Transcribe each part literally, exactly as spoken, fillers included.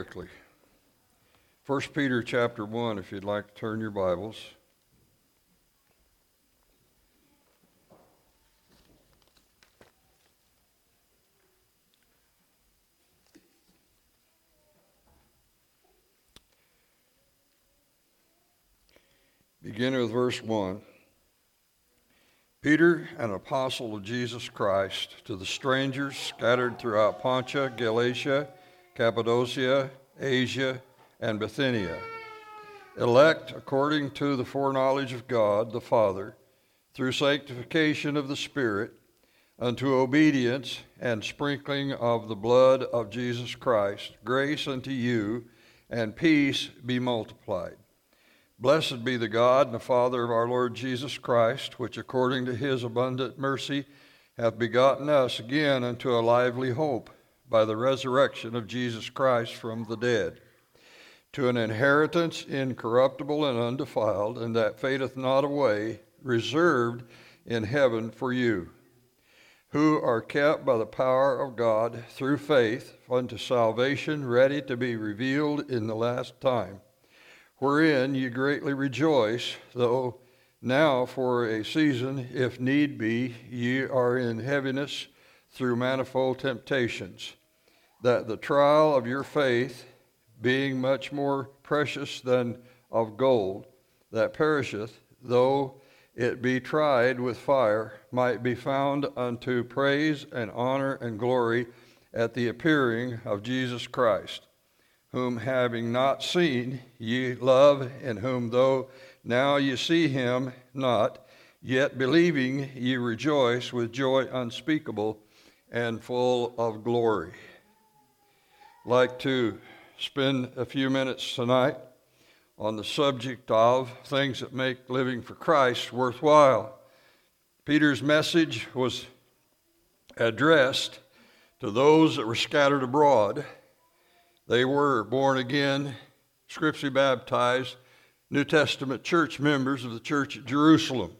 Quickly. First Peter chapter one, if you'd like to turn your Bibles. Beginning with verse one. Peter, an apostle of Jesus Christ, to the strangers scattered throughout Pontia, Galatia, Cappadocia, Asia, and Bithynia, elect according to the foreknowledge of God the Father, through sanctification of the Spirit, unto obedience and sprinkling of the blood of Jesus Christ, grace unto you, and peace be multiplied. Blessed be the God and the Father of our Lord Jesus Christ, which according to his abundant mercy hath begotten us again unto a lively hope by the resurrection of Jesus Christ from the dead, to an inheritance incorruptible and undefiled, and that fadeth not away, reserved in heaven for you, who are kept by the power of God through faith unto salvation, ready to be revealed in the last time, wherein ye greatly rejoice, though now for a season, if need be, ye are in heaviness through manifold temptations, that the trial of your faith, being much more precious than of gold, that perisheth, though it be tried with fire, might be found unto praise and honor and glory at the appearing of Jesus Christ, whom having not seen ye love, in whom though now ye see him not, yet believing ye rejoice with joy unspeakable and full of glory. I'd like to spend a few minutes tonight on the subject of things that make living for Christ worthwhile. Peter's message was addressed to those that were scattered abroad. They were born again, scripturally baptized, New Testament church members of the church at Jerusalem.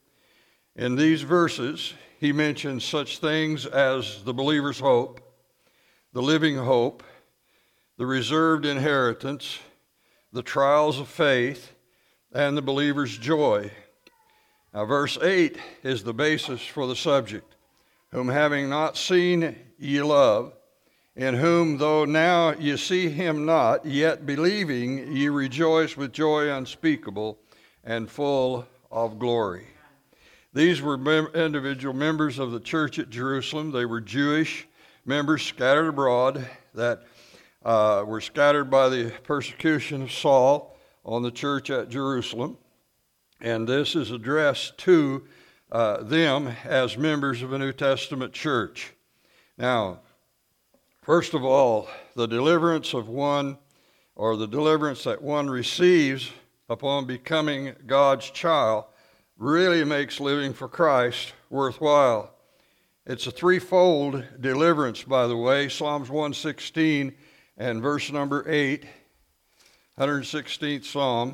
In these verses, he mentions such things as the believer's hope, the living hope, the reserved inheritance, the trials of faith, and the believer's joy. Now, verse eight is the basis for the subject. Whom having not seen ye love, in whom though now ye see him not, yet believing ye rejoice with joy unspeakable and full of glory. These were mem- individual members of the church at Jerusalem. They were Jewish members scattered abroad that uh, were scattered by the persecution of Saul on the church at Jerusalem. And this is addressed to uh, them as members of a New Testament church. Now, first of all, the deliverance of one, or the deliverance that one receives upon becoming God's child, really makes living for Christ worthwhile. It's a threefold deliverance, by the way. Psalms one sixteen and verse number eight, one hundred sixteenth Psalm.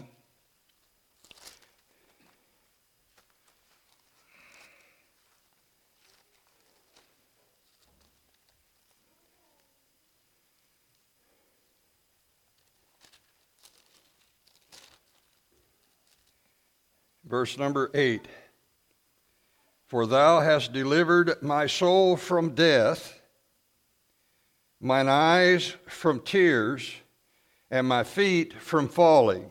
Verse number eight, for thou hast delivered my soul from death, mine eyes from tears, and my feet from falling.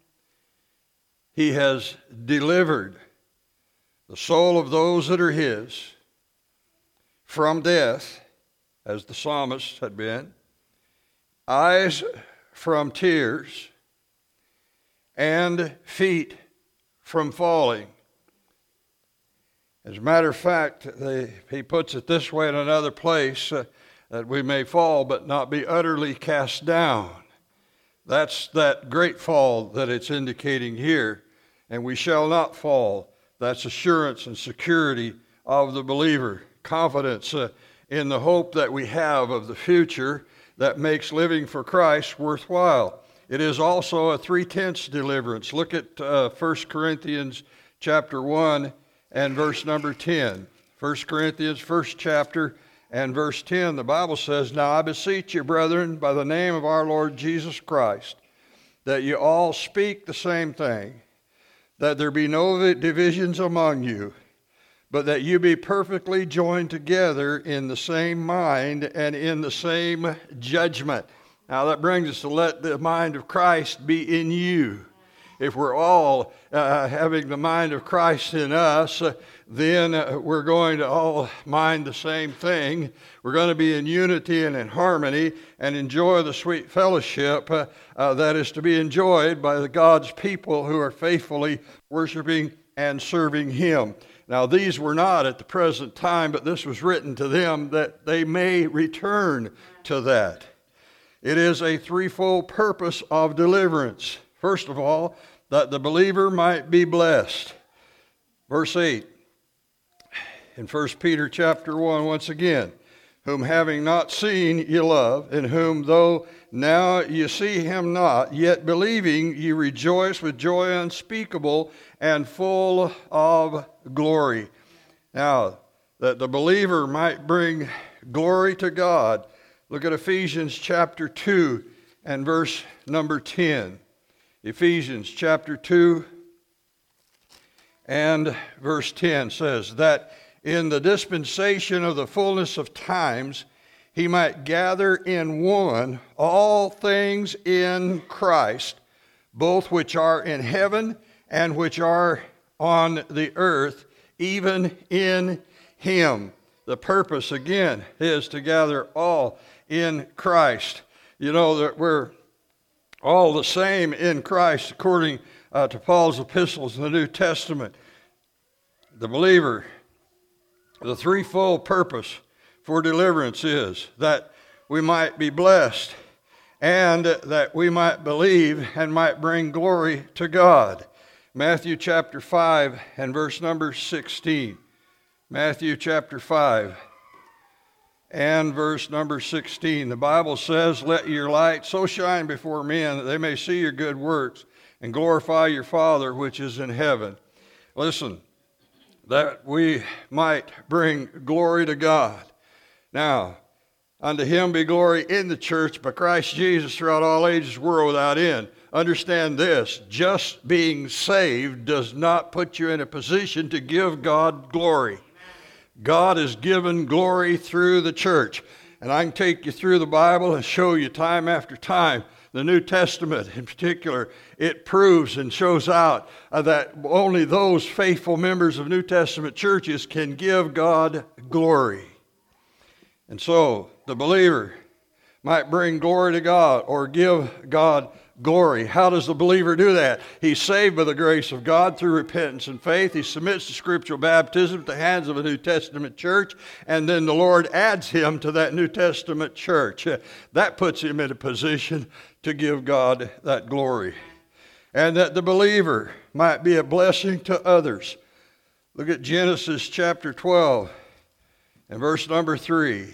He has delivered the soul of those that are his from death, as the psalmist had been, eyes from tears, and feet from falling. As a matter of fact, they, he puts it this way in another place, uh, that we may fall but not be utterly cast down. That's that great fall that it's indicating here. And we shall not fall. That's assurance and security of the believer. Confidence uh, in the hope that we have of the future that makes living for Christ worthwhile. It is also a three-tenths deliverance. Look at uh, First Corinthians chapter one and verse number ten. First Corinthians, first chapter and verse ten, the Bible says, "Now I beseech you, brethren, by the name of our Lord Jesus Christ, that you all speak the same thing, that there be no divisions among you, but that you be perfectly joined together in the same mind and in the same judgment." Now that brings us to let the mind of Christ be in you. If we're all uh, having the mind of Christ in us, uh, then uh, we're going to all mind the same thing. We're going to be in unity and in harmony and enjoy the sweet fellowship uh, uh, that is to be enjoyed by the God's people who are faithfully worshiping and serving Him. Now, these were not at the present time, but this was written to them that they may return to that. It is a threefold purpose of deliverance. First of all, that the believer might be blessed. Verse eight, in First Peter chapter one, once again, "Whom having not seen ye love, in whom though now ye see him not, yet believing ye rejoice with joy unspeakable and full of glory." Now, that the believer might bring glory to God, look at Ephesians chapter two and verse number ten. Ephesians chapter two and verse ten says, "That in the dispensation of the fullness of times he might gather in one all things in Christ, both which are in heaven and which are on the earth, even in him." The purpose, again, is to gather all in Christ. You know that we're all the same in Christ, according uh, to Paul's epistles in the New Testament. The believer, the threefold purpose for deliverance is that we might be blessed and that we might believe and might bring glory to God. Matthew chapter five and verse number sixteen. Matthew chapter five and verse number sixteen. The Bible says, "Let your light so shine before men that they may see your good works and glorify your Father which is in heaven." Listen, that we might bring glory to God. Now, unto him be glory in the church by Christ Jesus throughout all ages, world without end. Understand this, just being saved does not put you in a position to give God glory. God is given glory through the church. And I can take you through the Bible and show you time after time, the New Testament in particular, it proves and shows out uh, that only those faithful members of New Testament churches can give God glory. And so the believer might bring glory to God or give God glory. How does the believer do that? He's saved by the grace of God through repentance and faith. He submits to scriptural baptism at the hands of a New Testament church, and then the Lord adds him to that New Testament church. That puts him in a position to give God that glory. And that the believer might be a blessing to others. Look at Genesis chapter twelve and verse number three.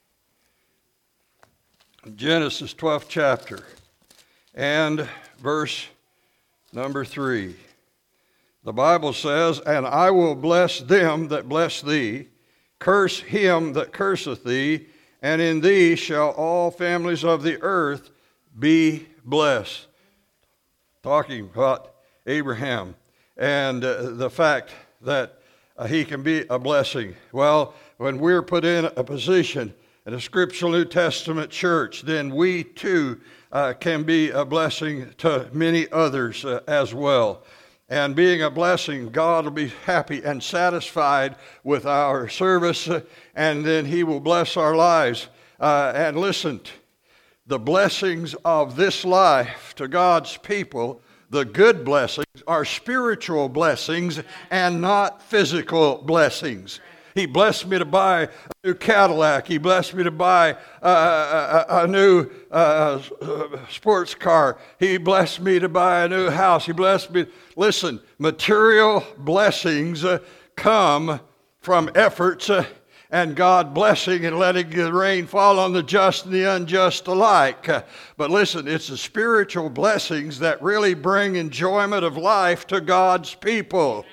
Genesis twelfth chapter and verse number three. The Bible says, "And I will bless them that bless thee, curse him that curseth thee, and in thee shall all families of the earth be blessed." Talking about Abraham and uh, the fact that uh, he can be a blessing. Well, when we're put in a position in a scriptural New Testament church, then we too uh, can be a blessing to many others uh, as well. And being a blessing, God will be happy and satisfied with our service, uh, and then He will bless our lives. Uh, and listen, the blessings of this life to God's people, the good blessings, are spiritual blessings and not physical blessings. He blessed me to buy a new Cadillac. He blessed me to buy a, a, a new uh, sports car. He blessed me to buy a new house. He blessed me. Listen, material blessings uh, come from efforts uh, and God blessing and letting the rain fall on the just and the unjust alike. Uh, but listen, it's the spiritual blessings that really bring enjoyment of life to God's people.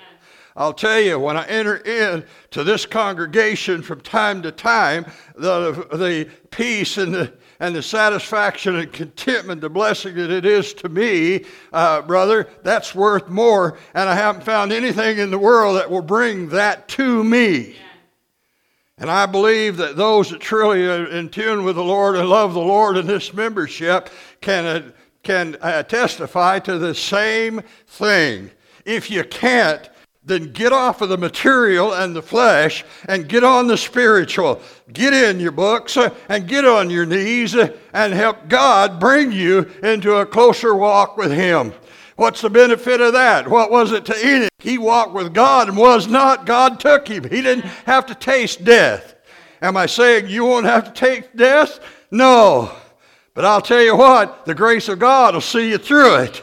I'll tell you, when I enter into this congregation from time to time, the, the peace and the, and the satisfaction and contentment, the blessing that it is to me, uh, brother, that's worth more. And I haven't found anything in the world that will bring that to me. And I believe that those that truly are in tune with the Lord and love the Lord in this membership can, uh, can uh, testify to the same thing. If you can't, then get off of the material and the flesh and get on the spiritual. Get in your books and get on your knees and help God bring you into a closer walk with Him. What's the benefit of that? What was it to Enoch? He walked with God and was not. God took him. He didn't have to taste death. Am I saying you won't have to taste death? No. But I'll tell you what, the grace of God will see you through it.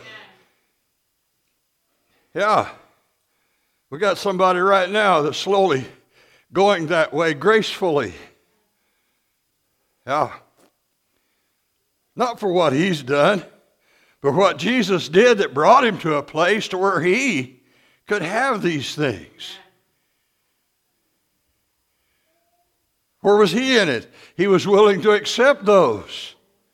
Yeah. We got somebody right now that's slowly going that way gracefully. Yeah. Not for what he's done, but what Jesus did that brought him to a place to where he could have these things. Where was he in it? He was willing to accept those.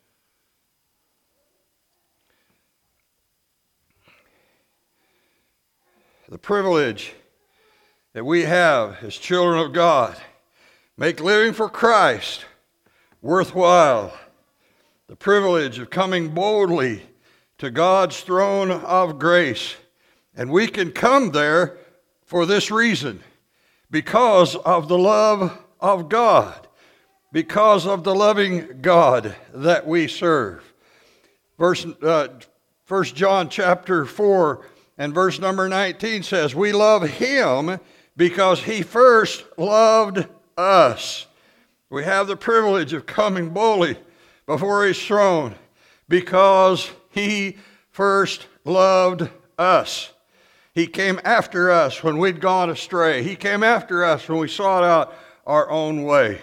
The privilege that we have as children of God make living for Christ worthwhile. The privilege of coming boldly to God's throne of grace. And we can come there for this reason. Because of the love of God. Because of the loving God that we serve. Verse, uh, First John chapter four and verse number nineteen says, we love Him because He first loved us. We have the privilege of coming boldly before His throne because He first loved us. He came after us when we'd gone astray. He came after us when we sought out our own way.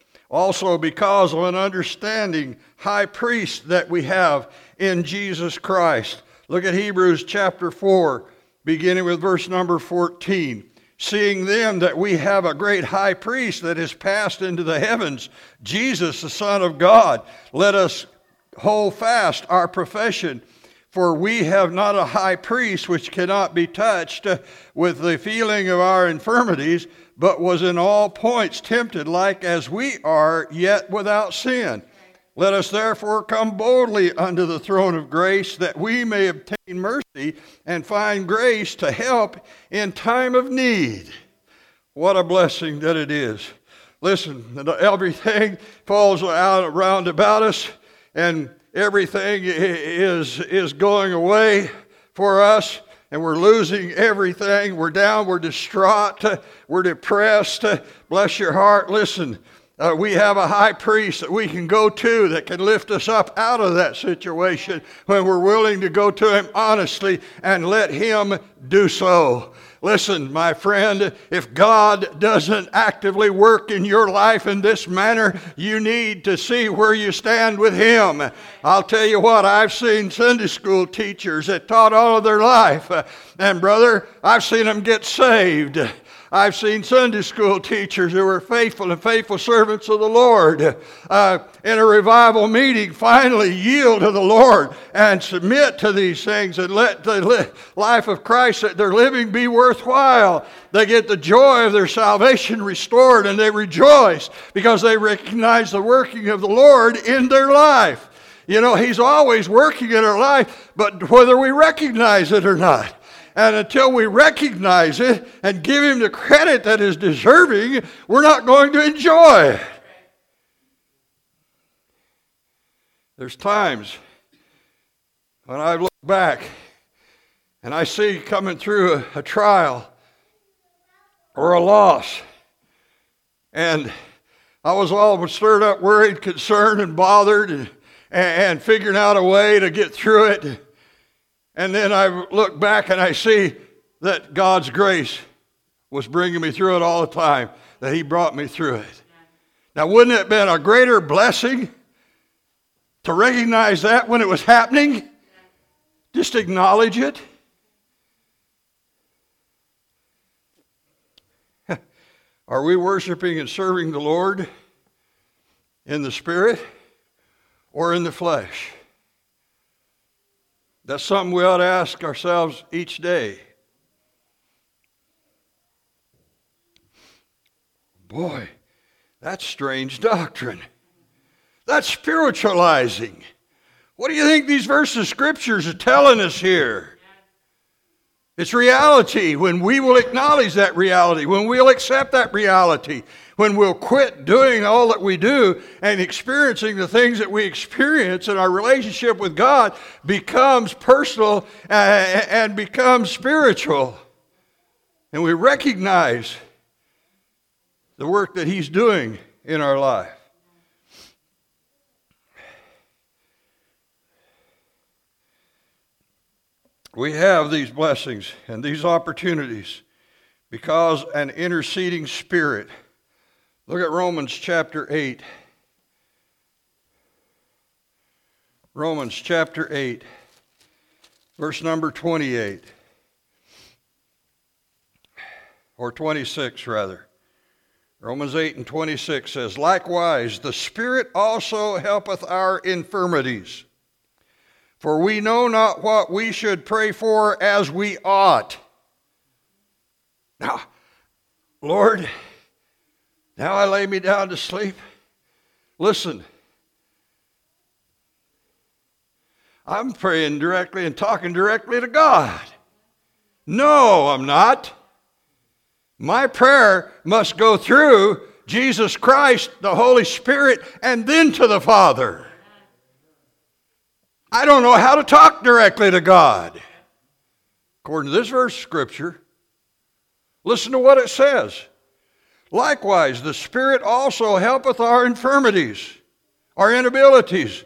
Also because of an understanding high priest that we have in Jesus Christ. Look at Hebrews chapter four, beginning with verse number fourteen. Seeing then that we have a great high priest that is passed into the heavens, Jesus, the Son of God, let us hold fast our profession. For we have not a high priest which cannot be touched with the feeling of our infirmities, but was in all points tempted like as we are, yet without sin. Let us therefore come boldly unto the throne of grace, that we may obtain mercy and find grace to help in time of need. What a blessing that it is. Listen, everything falls out around about us, and everything is, is going away for us, and we're losing everything. We're down, we're distraught, we're depressed. Bless your heart. Listen. Uh, we have a high priest that we can go to that can lift us up out of that situation when we're willing to go to Him honestly and let Him do so. Listen, my friend, if God doesn't actively work in your life in this manner, you need to see where you stand with Him. I'll tell you what, I've seen Sunday school teachers that taught all of their life, and brother, I've seen them get saved. I've seen Sunday school teachers who were faithful and faithful servants of the Lord uh, in a revival meeting finally yield to the Lord and submit to these things and let the li- life of Christ that they're living be worthwhile. They get the joy of their salvation restored, and they rejoice because they recognize the working of the Lord in their life. You know, He's always working in our life, but whether we recognize it or not. And until we recognize it and give Him the credit that is deserving, we're not going to enjoy it. There's times when I look back and I see coming through a, a trial or a loss, and I was all stirred up, worried, concerned, and bothered, and, and, and figuring out a way to get through it. And then I look back and I see that God's grace was bringing me through it all the time, that He brought me through it. Now, wouldn't it have been a greater blessing to recognize that when it was happening? Just acknowledge it. Are we worshiping and serving the Lord in the Spirit or in the flesh? That's something we ought to ask ourselves each day. Boy, that's strange doctrine. That's spiritualizing. What do you think these verses of Scriptures are telling us here? It's reality. When we will acknowledge that reality, when we'll accept that reality, when we'll quit doing all that we do and experiencing the things that we experience, and our relationship with God becomes personal and becomes spiritual. And we recognize the work that He's doing in our life. We have these blessings and these opportunities because an interceding Spirit. Look at Romans chapter eight. Romans chapter eight, verse number twenty-eight. Or twenty-six, rather. Romans eight and twenty-six says, "Likewise, the Spirit also helpeth our infirmities. For we know not what we should pray for as we ought." Now, Lord, now I lay me down to sleep. Listen, I'm praying directly and talking directly to God. No, I'm not. My prayer must go through Jesus Christ, the Holy Spirit, and then to the Father. I don't know how to talk directly to God. According to this verse of Scripture, listen to what it says. "Likewise, the Spirit also helpeth our infirmities," our inabilities.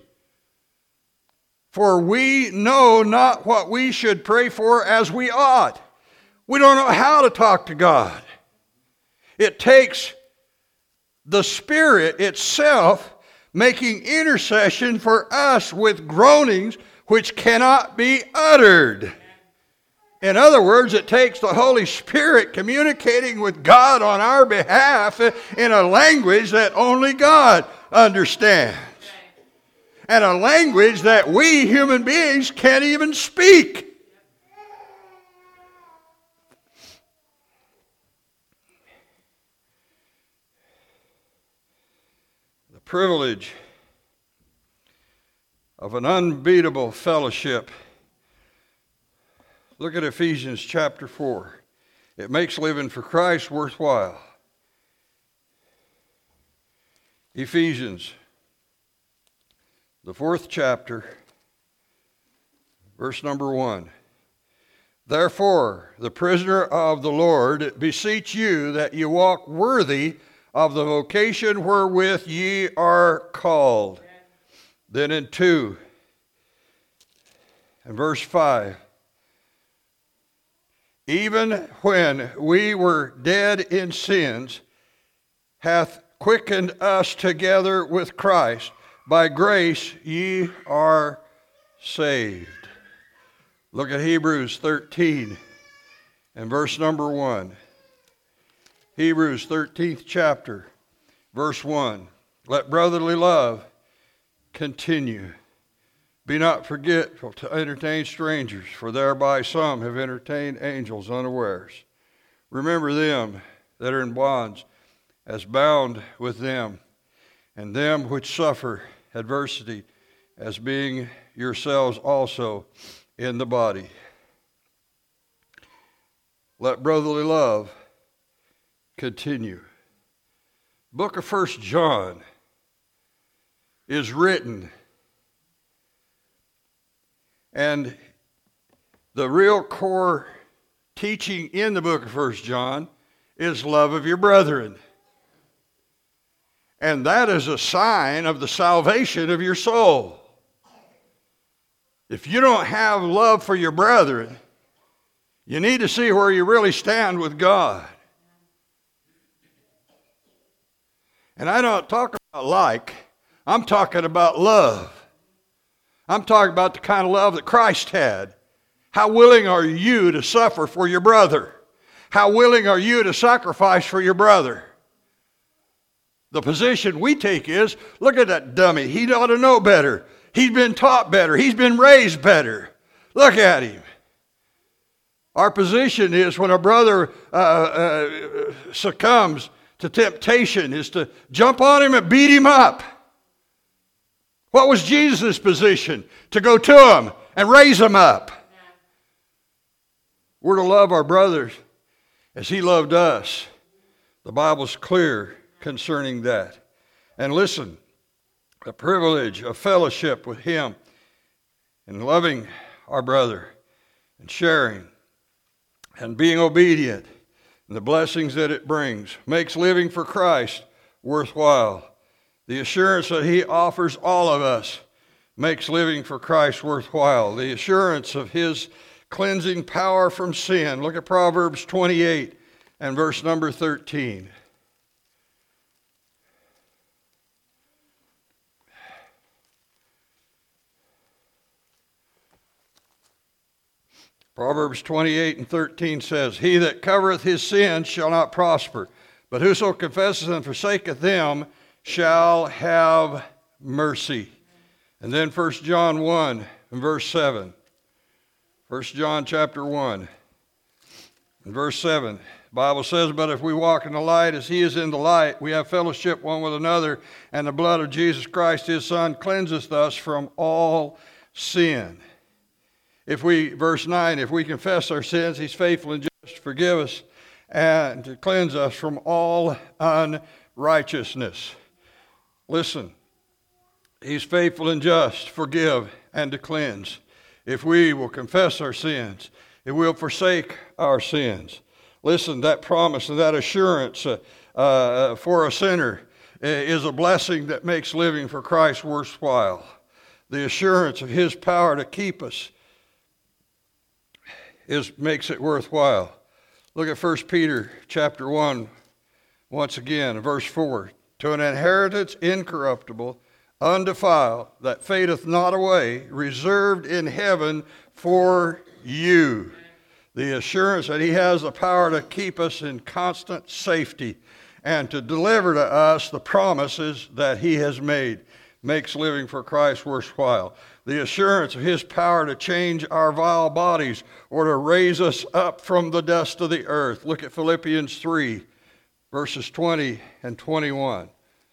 "For we know not what we should pray for as we ought." We don't know how to talk to God. It takes the Spirit itself making intercession for us with groanings which cannot be uttered. In other words, it takes the Holy Spirit communicating with God on our behalf in a language that only God understands. And a language that we human beings can't even speak. Privilege of an unbeatable fellowship. Look at Ephesians chapter four. It makes living for Christ worthwhile. Ephesians, the fourth chapter, verse number one. "Therefore, the prisoner of the Lord, beseech you that you walk worthy of the vocation wherewith ye are called." Then in two and verse five, "Even when we were dead in sins, hath quickened us together with Christ. By grace ye are saved." Look at Hebrews thirteen and verse number one. Hebrews thirteenth chapter, verse one. "Let brotherly love continue. Be not forgetful to entertain strangers, for thereby some have entertained angels unawares. Remember them that are in bonds, as bound with them, and them which suffer adversity, as being yourselves also in the body. Let brotherly love continue." Book of First John is written, and the real core teaching in the book of First John is love of your brethren. And that is a sign of the salvation of your soul. If you don't have love for your brethren, you need to see where you really stand with God. And I don't talk about like, I'm talking about love. I'm talking about the kind of love that Christ had. How willing are you to suffer for your brother? How willing are you to sacrifice for your brother? The position we take is, look at that dummy. He ought to know better. He's been taught better. He's been raised better. Look at him. Our position is when a brother uh, uh, succumbs to temptation is to jump on him and beat him up. What was Jesus' position? To go to him and raise him up. We're to love our brothers as he loved us. The Bible's clear concerning that. And listen, the privilege of fellowship with him and loving our brother and sharing and being obedient and the blessings that it brings makes living for Christ worthwhile. The assurance that he offers all of us makes living for Christ worthwhile. The assurance of his cleansing power from sin. Look at Proverbs twenty-eight and verse number thirteen. Proverbs twenty-eight and thirteen says, He that covereth his sins shall not prosper, but whoso confesseth and forsaketh them shall have mercy. And then First John one and verse seven. First John chapter one and verse seven. The Bible says, But if we walk in the light as he is in the light, we have fellowship one with another, and the blood of Jesus Christ his Son cleanseth us from all sin. If we, verse nine, if we confess our sins, he's faithful and just to forgive us and to cleanse us from all unrighteousness. Listen, he's faithful and just to forgive and to cleanse. If we will confess our sins, if we'll forsake our sins. Listen, that promise and that assurance uh, uh, for a sinner is a blessing that makes living for Christ worthwhile. The assurance of his power to keep us is makes it worthwhile. Look at First Peter chapter one, once again, verse four. To an inheritance incorruptible, undefiled, that fadeth not away, reserved in heaven for you. The assurance that he has the power to keep us in constant safety and to deliver to us the promises that he has made makes living for Christ worthwhile. The assurance of his power to change our vile bodies or to raise us up from the dust of the earth. Look at Philippians three, verses twenty and twenty-one.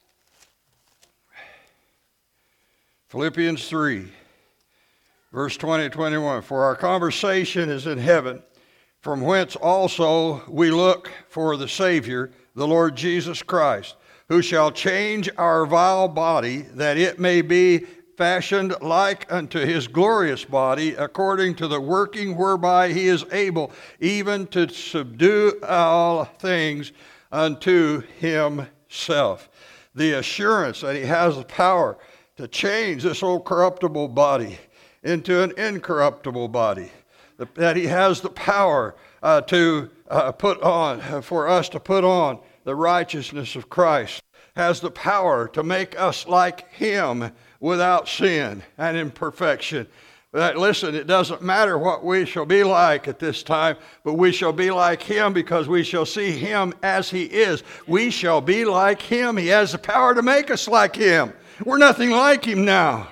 Philippians three, verse twenty and twenty-one. For our conversation is in heaven, from whence also we look for the Savior, the Lord Jesus Christ, who shall change our vile body, that it may be fashioned like unto his glorious body, according to the working whereby he is able even to subdue all things unto himself. The assurance that he has the power to change this old corruptible body into an incorruptible body, that he has the power uh, to uh, put on, uh, for us to put on the righteousness of Christ, has the power to make us like him without sin and imperfection. But listen, it doesn't matter what we shall be like at this time, but we shall be like him because we shall see him as he is. We shall be like him. He has the power to make us like him. We're nothing like him now.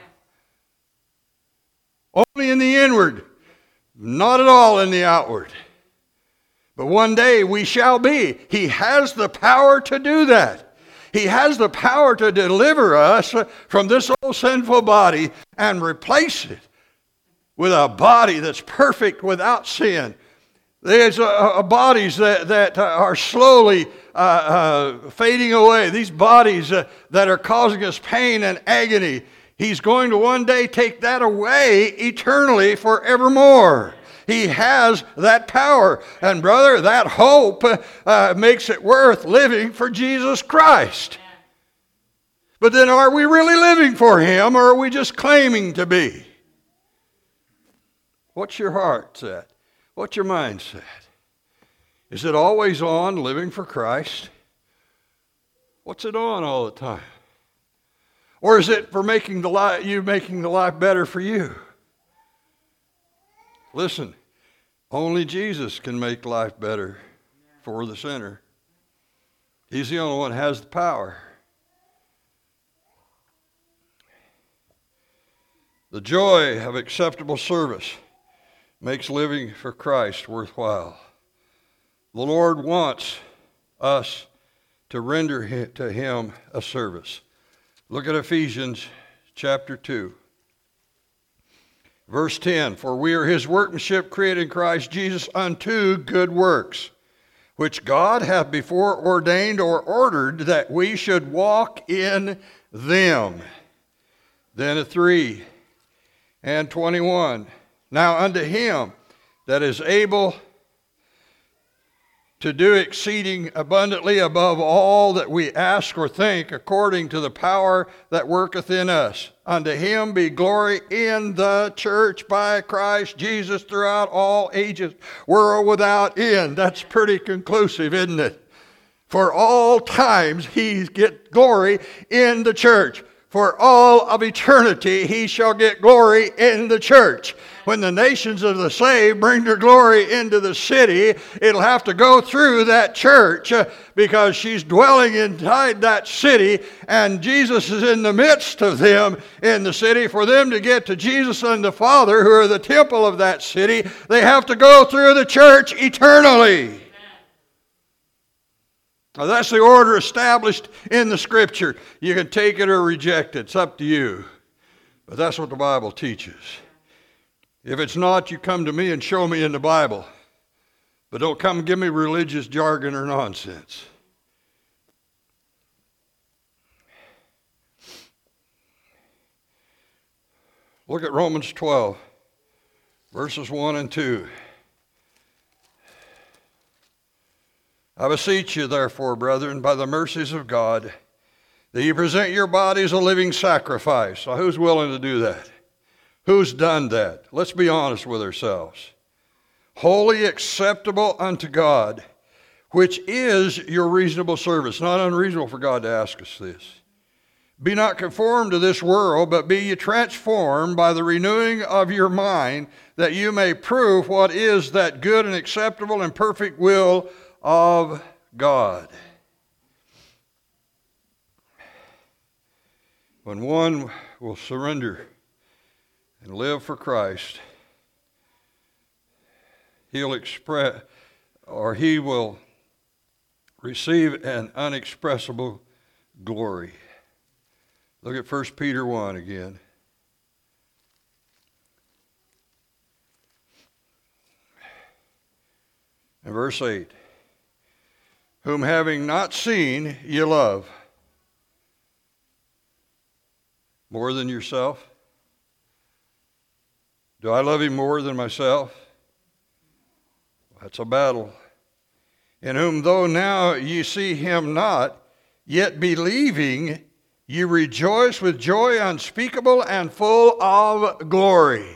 Only in the inward, not at all in the outward. But one day we shall be. He has the power to do that. He has the power to deliver us from this old sinful body and replace it with a body that's perfect without sin. There's uh, uh, bodies that, that are slowly uh, uh, fading away. These bodies uh, that are causing us pain and agony. He's going to one day take that away eternally forevermore. He has that power. And brother, that hope uh, makes it worth living for Jesus Christ. But then are we really living for him, or are we just claiming to be? What's your heart set? What's your mindset? Is it always on living for Christ? What's it on all the time? Or is it for making the life, you making the life better for you? Listen, only Jesus can make life better for the sinner. He's the only one who has the power. The joy of acceptable service makes living for Christ worthwhile. The Lord wants us to render to him a service. Look at Ephesians chapter two. Verse ten, for we are his workmanship created in Christ Jesus unto good works, which God hath before ordained or ordered that we should walk in them. Then at three and twenty-one, now unto him that is able to do exceeding abundantly above all that we ask or think, according to the power that worketh in us. Unto him be glory in the church by Christ Jesus throughout all ages, world without end. That's pretty conclusive, isn't it? For all times he gets glory in the church. For all of eternity he shall get glory in the church. When the nations of the saved bring their glory into the city, it'll have to go through that church uh, because she's dwelling inside that city, and Jesus is in the midst of them in the city. For them to get to Jesus and the Father, who are the temple of that city, they have to go through the church eternally. Now, that's the order established in the Scripture. You can take it or reject it. It's up to you. But that's what the Bible teaches. If it's not, you come to me and show me in the Bible. But don't come and give me religious jargon or nonsense. Look at Romans twelve, verses one and two. I beseech you, therefore, brethren, by the mercies of God, that you present your bodies a living sacrifice. So who's willing to do that? Who's done that? Let's be honest with ourselves. Wholly acceptable unto God, which is your reasonable service. Not unreasonable for God to ask us this. Be not conformed to this world, but be ye transformed by the renewing of your mind, that you may prove what is that good and acceptable and perfect will of God. When one will surrender and live for Christ, he'll express, or he will receive an unexpressible glory. Look at First Peter one again. And verse eight. Whom having not seen, ye love. More than yourself? Do I love him more than myself? That's a battle. In whom though now ye see him not, yet believing, ye rejoice with joy unspeakable and full of glory.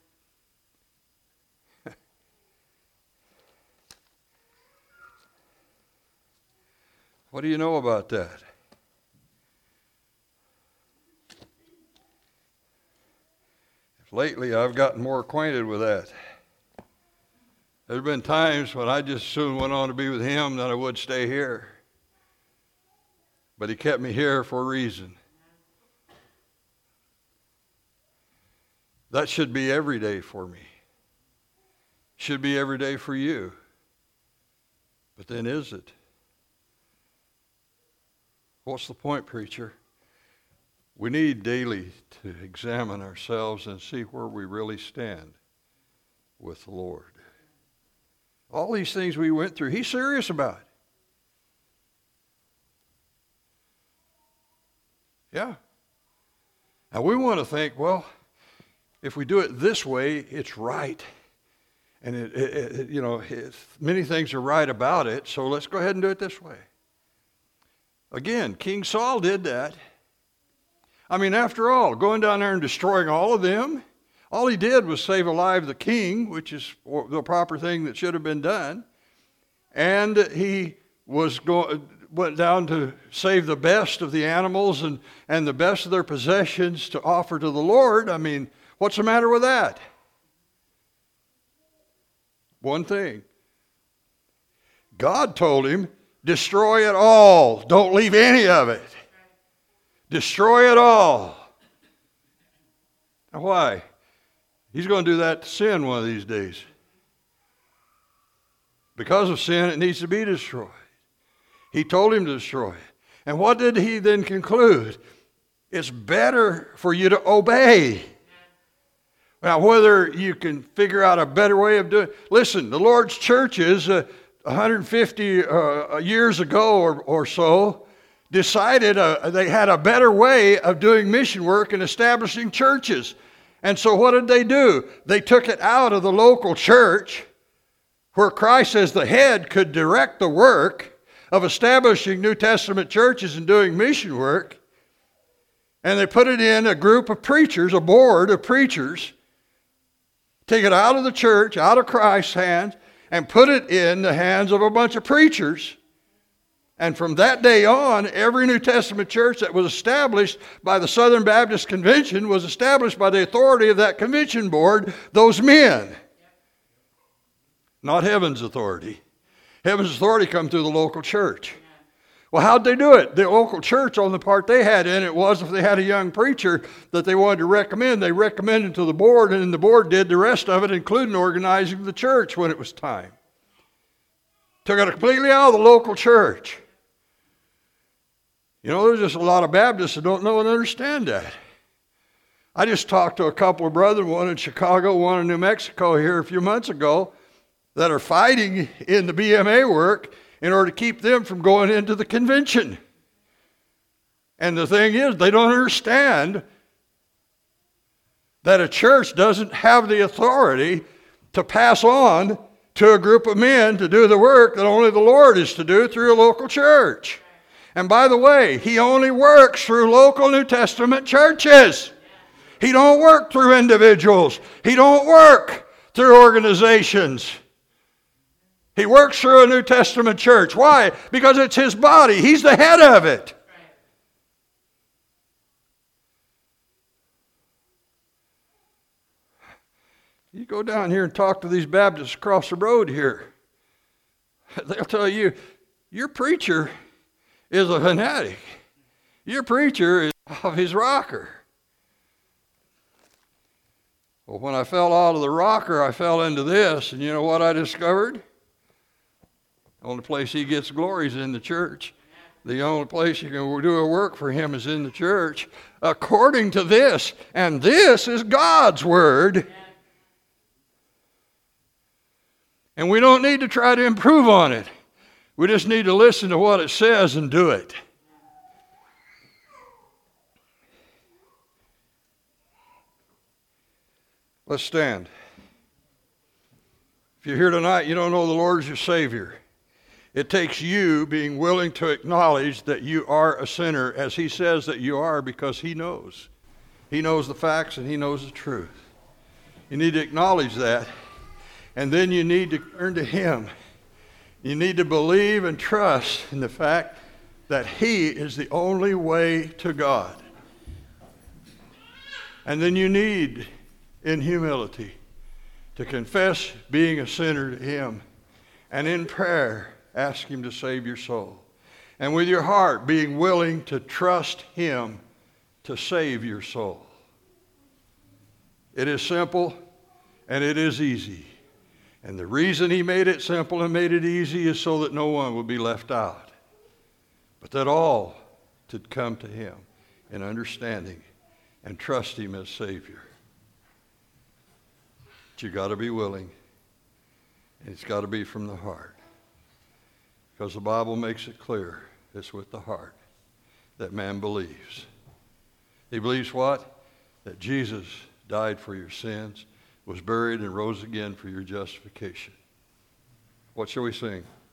What do you know about that? Lately, I've gotten more acquainted with that. There's been times when I just soon went on to be with him than I would stay here. But he kept me here for a reason. That should be every day for me. Should be every day for you. But then is it? What's the point, preacher? We need daily to examine ourselves and see where we really stand with the Lord. All these things we went through, he's serious about. Yeah. Now we want to think, well, if we do it this way, it's right. And, it, it, it, you know, it, many things are right about it, so let's go ahead and do it this way. Again, King Saul did that. I mean, after all, going down there and destroying all of them, all he did was save alive the king, which is the proper thing that should have been done. And he was go- went down to save the best of the animals and, and the best of their possessions to offer to the Lord. I mean, what's the matter with that? One thing. God told him, destroy it all. Don't leave any of it. Destroy it all. Why? He's going to do that to sin one of these days. Because of sin, it needs to be destroyed. He told him to destroy it. And what did he then conclude? It's better for you to obey. Now, whether you can figure out a better way of doing it. Listen, the Lord's churches uh, one hundred fifty uh, years ago or, or so decided uh, they had a better way of doing mission work and establishing churches. And so what did they do? They took it out of the local church where Christ as the head could direct the work of establishing New Testament churches and doing mission work. And they put it in a group of preachers, a board of preachers, take it out of the church, out of Christ's hands, and put it in the hands of a bunch of preachers. And from that day on, every New Testament church that was established by the Southern Baptist Convention was established by the authority of that convention board, those men. Not heaven's authority. Heaven's authority come through the local church. Well, how'd they do it? The local church, on the part they had in it was if they had a young preacher that they wanted to recommend, they recommended to the board, and then the board did the rest of it, including organizing the church when it was time. Took it completely out of the local church. You know, there's just a lot of Baptists that don't know and understand that. I just talked to a couple of brethren, one in Chicago, one in New Mexico here a few months ago, that are fighting in the B M A work in order to keep them from going into the convention. And the thing is, they don't understand that a church doesn't have the authority to pass on to a group of men to do the work that only the Lord is to do through a local church. And by the way, He only works through local New Testament churches. He don't work through individuals. He don't work through organizations. He works through a New Testament church. Why? Because it's His body. He's the head of it. You go down here and talk to these Baptists across the road here. They'll tell you, your preacher is a fanatic. Your preacher is off his rocker. Well, when I fell out of the rocker, I fell into this, and you know what I discovered? The only place He gets glory is in the church. The only place you can do a work for Him is in the church, according to this. And this is God's Word. And we don't need to try to improve on it. We just need to listen to what it says and do it. Let's stand. If you're here tonight, you don't know the Lord as your Savior. It takes you being willing to acknowledge that you are a sinner, as He says that you are, because He knows. He knows the facts and He knows the truth. You need to acknowledge that, and then you need to turn to Him. You need to believe and trust in the fact that He is the only way to God. And then you need, in humility, to confess being a sinner to Him, and in prayer, ask Him to save your soul. And with your heart, being willing to trust Him to save your soul. It is simple and it is easy. And the reason He made it simple and made it easy is so that no one would be left out, but that all could come to Him in understanding and trust Him as Savior. But you got to be willing, and it's got to be from the heart. Because the Bible makes it clear, it's with the heart that man believes. He believes what? That Jesus died for your sins, was buried, and rose again for your justification. What shall we sing?